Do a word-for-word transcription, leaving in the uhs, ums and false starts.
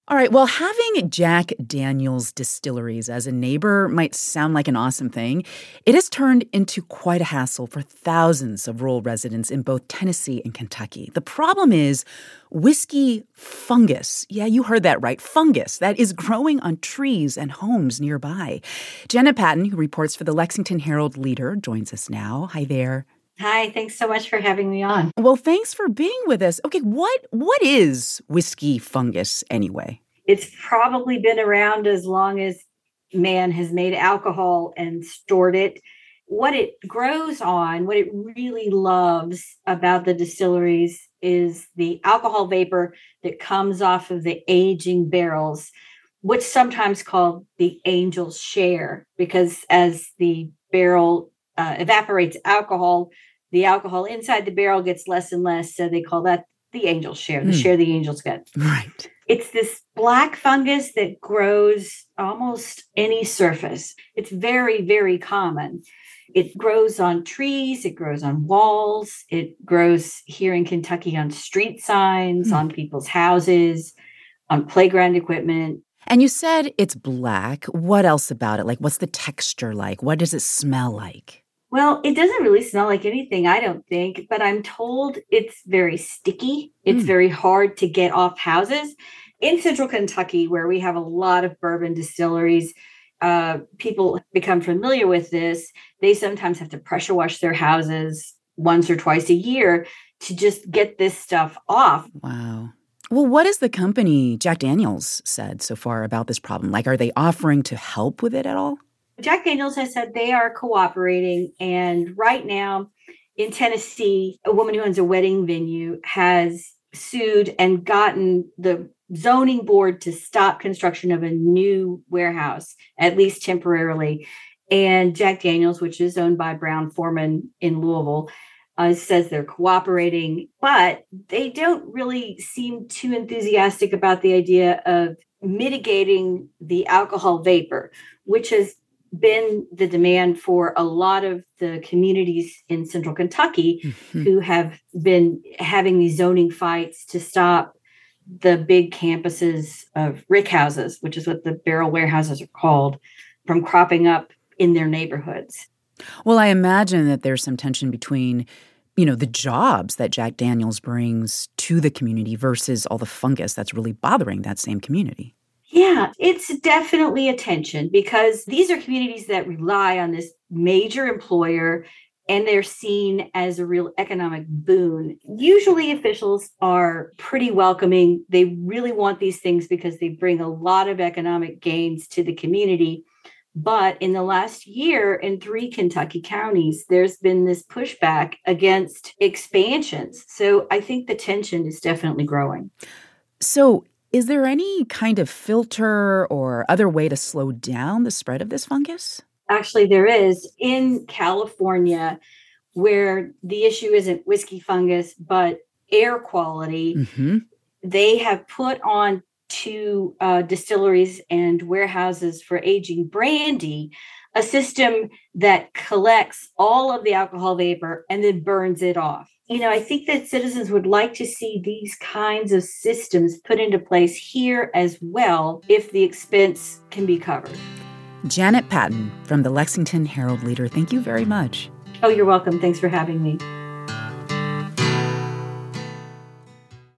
All right, well, having Jack Daniel's Distilleries as a neighbor might sound like an awesome thing. It has turned into quite a hassle for thousands of rural residents in both Tennessee and Kentucky. The problem is whiskey fungus. Yeah, you heard that right. Fungus that is growing on trees and homes nearby. Janet Patton, who reports for the Lexington Herald Leader, joins us now. Hi there. Hi, thanks so much for having me on. Well, thanks for being with us. Okay, what what is whiskey fungus anyway? It's probably been around as long as man has made alcohol and stored it. What it grows on, what it really loves about the distilleries is the alcohol vapor that comes off of the aging barrels, what's sometimes called the angel's share, because as the barrel uh, evaporates alcohol, the alcohol inside the barrel gets less and less. So they call that the angel's share, the mm. share the angels get. Right. It's this black fungus that grows almost any surface. It's very, very common. It grows on trees. It grows on walls. It grows here in Kentucky on street signs, mm. on people's houses, on playground equipment. And you said it's black. What else about it? Like, what's the texture like? What does it smell like? Well, it doesn't really smell like anything, I don't think, but I'm told it's very sticky. It's mm. very hard to get off houses. In central Kentucky, where we have a lot of bourbon distilleries, uh, people become familiar with this. They sometimes have to pressure wash their houses once or twice a year to just get this stuff off. Wow. Well, what has the company Jack Daniel's said so far about this problem? Like, are they offering to help with it at all? Jack Daniel's has said they are cooperating. And right now in Tennessee, a woman who owns a wedding venue has sued and gotten the zoning board to stop construction of a new warehouse, at least temporarily. And Jack Daniel's, which is owned by Brown-Forman in Louisville, uh, says they're cooperating, but they don't really seem too enthusiastic about the idea of mitigating the alcohol vapor, which has been the demand for a lot of the communities in central Kentucky mm-hmm. who have been having these zoning fights to stop the big campuses of rick houses, which is what the barrel warehouses are called, from cropping up in their neighborhoods. Well, I imagine that there's some tension between, you know, the jobs that Jack Daniel's brings to the community versus all the fungus that's really bothering that same community. Yeah, it's definitely a tension because these are communities that rely on this major employer and they're seen as a real economic boon. Usually officials are pretty welcoming. They really want these things because they bring a lot of economic gains to the community. But in the last year, in three Kentucky counties, there's been this pushback against expansions. So I think the tension is definitely growing. So is there any kind of filter or other way to slow down the spread of this fungus? Actually, there is. In California, where the issue isn't whiskey fungus, but air quality, mm-hmm. they have put on to uh, distilleries and warehouses for aging brandy a system that collects all of the alcohol vapor and then burns it off. You know, I think that citizens would like to see these kinds of systems put into place here as well if the expense can be covered. Janet Patton from the Lexington Herald Leader, thank you very much. Oh, you're welcome. Thanks for having me.